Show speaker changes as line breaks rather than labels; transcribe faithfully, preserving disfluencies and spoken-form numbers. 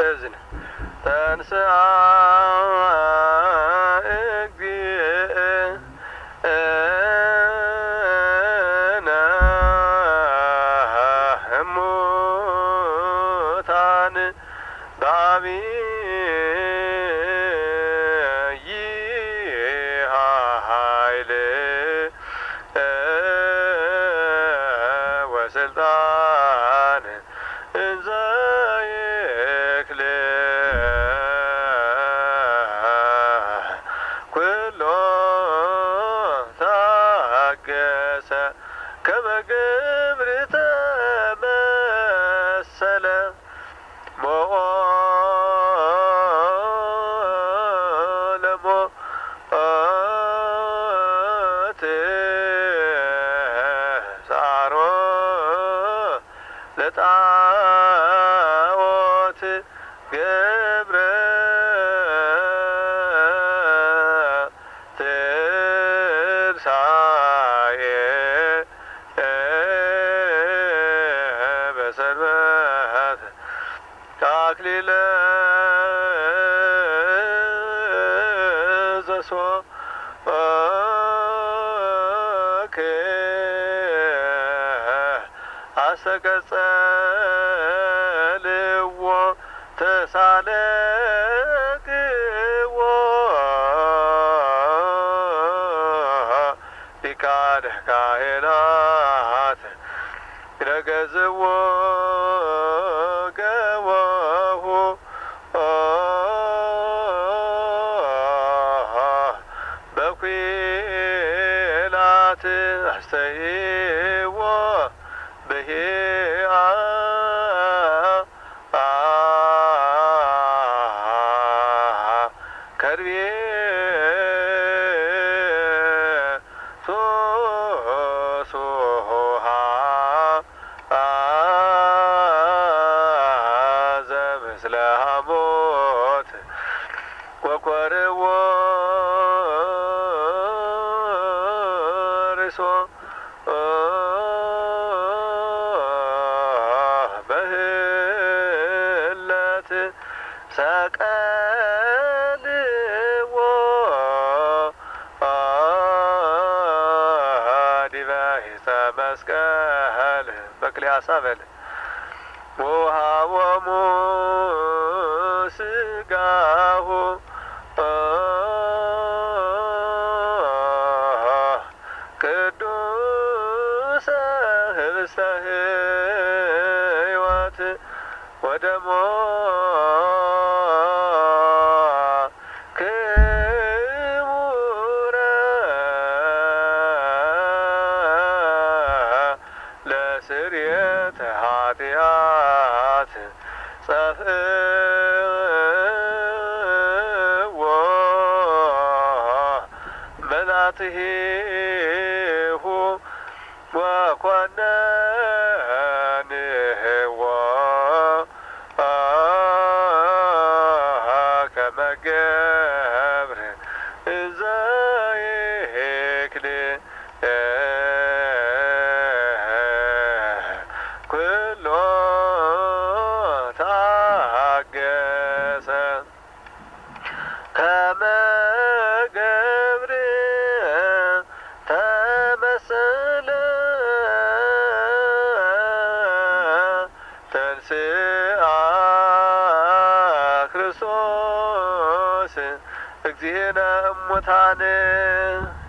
እዝን ተንሥአ እግዚእነ እሙታን በዐቢይ ኃይል ወስልጣን እንዘ ይክል ኩሎ ታገሰ ከመ ግብር ተመሰለ ሞኦ ለሞት ጻሮ ለጣዖት ገብረ ትንሣኤ በሰንበት አክሊለ ዘሶክ አስተቀጸልዎ ተሳለቅዎ ሊቃነ ካህናት ይረገዝዎ ገወሁ በኲናት አስተይዎ ብሂአ ከርቤ ሶሶሃ ዘምስለ ሐሞት ወኰርዎ ርእሶ በህለት ሰቀልዎ ዲበ ዕፀ መስቀል በክልያሳ በል ወወሀቦሙ ሥጋሁ ቅዱሰ ኅብስተ ሕይወት ወደሞ ክቡረ ለስርየተ ኃጢአት ጸፍእዎ በዛትሂሁ ወኰነንህዎ ከመ ገብር እንዘ ይክል ኩሎ ታገሰ ከመ ገብር ተመሰለ ተንሥአ ክርስቶስ እግዚእነ እሙታን